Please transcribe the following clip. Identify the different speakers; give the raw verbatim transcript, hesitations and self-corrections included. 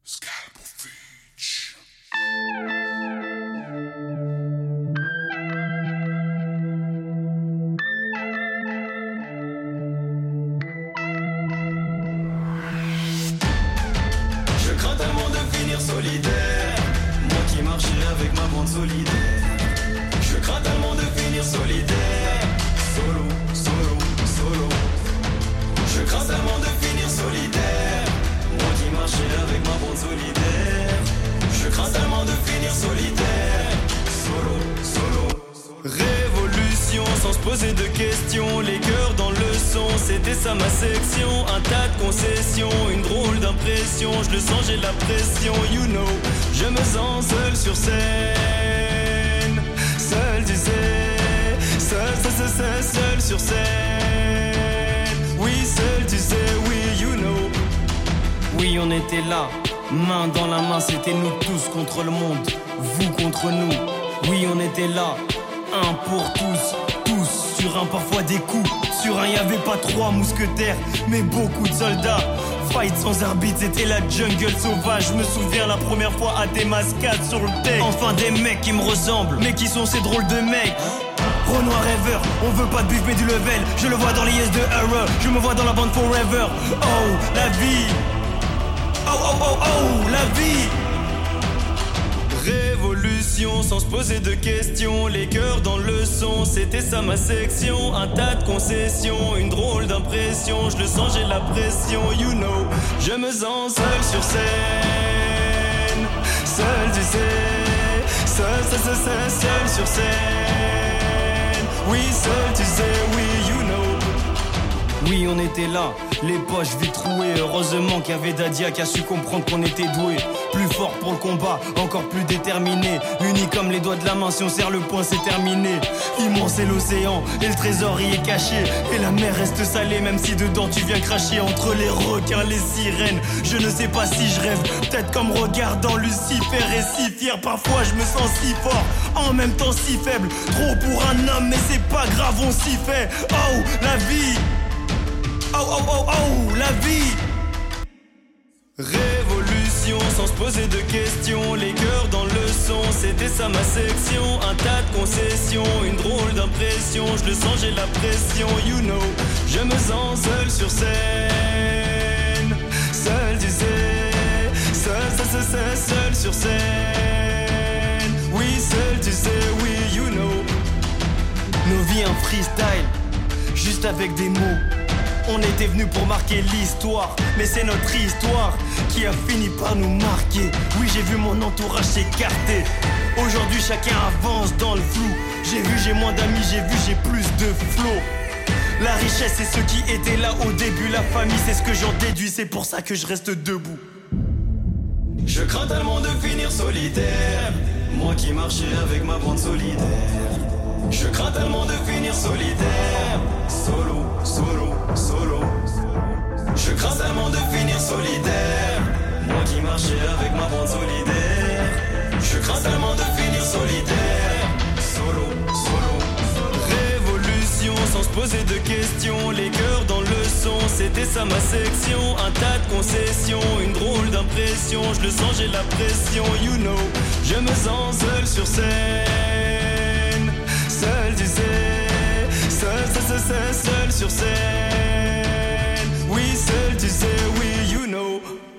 Speaker 1: Scalpelfish.
Speaker 2: Je crains tellement de finir solidaire, moi qui marchais avec ma bande solidaire. Je crains tellement de finir solidaire, solo, solo, solo. Je crains tellement de finir solidaire, moi qui marchais avec ma bande solidaire. Je crains tellement de finir solidaire, solo, solo. Révolution sans se poser de questions, les cœurs dans le son, c'était ça ma section. Un tas de concessions, une drôle d'impression, je le sens, j'ai la pression, you know. Je me sens seul sur scène, seul tu sais, seul, seul, seul, seul, seul sur scène. Oui, seul tu sais, oui, you know. Oui, on était là, main dans la main, c'était nous tous contre le monde, vous contre nous. Oui, on était là, un pour tous, tous sur un, parfois des coups. Sur un, y'avait pas trois mousquetaires, mais beaucoup de soldats. Fight sans arbitre, c'était la jungle sauvage. Je me souviens la première fois à des mascades sur le deck. Enfin des mecs qui me ressemblent, mais qui sont ces drôles de mecs. Renoir rêveur, on veut pas de bif mais du level. Je le vois dans les yes de Error, je me vois dans la bande forever. Oh, la vie. Oh, oh, oh, oh, la vie. Révolution sans se poser de questions, les cœurs dans le son, c'était ça ma section. Un tas de concessions, une drôle d'impression, je le sens, j'ai la pression, you know. Je me sens seul sur scène, seul tu sais, seul, seul, seul, seul, seul sur scène. Oui, seul tu sais, oui, you know. Oui, on était là, les poches vides trouées. Heureusement qu'il y avait Dadia qui a su comprendre qu'on était doué. Plus fort pour le combat, encore plus déterminé. Unis comme les doigts de la main, si on serre le poing c'est terminé. Immense est l'océan, et le trésor y est caché. Et la mer reste salée, même si dedans tu viens cracher. Entre les requins, les sirènes, je ne sais pas si je rêve. Peut-être comme regardant Lucifer et si fier. Parfois je me sens si fort, en même temps si faible. Trop pour un homme, mais c'est pas grave, on s'y fait. Oh, la vie. Oh oh oh oh, la vie. Révolution sans se poser de questions, les cœurs dans le son, c'était ça ma section. Un tas de concessions, une drôle d'impression, je le sens, j'ai la pression, you know. Je me sens seul sur scène, seul tu sais, seul, seul, seul, seul, seul sur scène. Oui, seul tu sais, oui, you know. Nos vies un freestyle, juste avec des mots. On était venus pour marquer l'histoire, mais c'est notre histoire qui a fini par nous marquer. Oui, j'ai vu mon entourage s'écarter. Aujourd'hui, chacun avance dans le flou. J'ai vu, j'ai moins d'amis, j'ai vu, j'ai plus de flow. La richesse, c'est ceux qui étaient là au début. La famille, c'est ce que j'en déduis. C'est pour ça que je reste debout. Je crains tellement de finir solitaire, moi qui marchais avec ma bande solidaire. Je crains tellement de finir solidaire, solo, solo, solo. Je crains tellement de finir solidaire, moi qui marchais avec ma bande solidaire. Je crains tellement de finir solidaire, solo, solo. Révolution sans se poser de questions, les cœurs dans le son, c'était ça ma section. Un tas de concessions, une drôle d'impression, je le sens, j'ai la pression, you know. Je me sens seul sur scène, seul tu sais, seul, seul, seul, seul, seul sur scène. Oui, seul tu sais, oui, you know.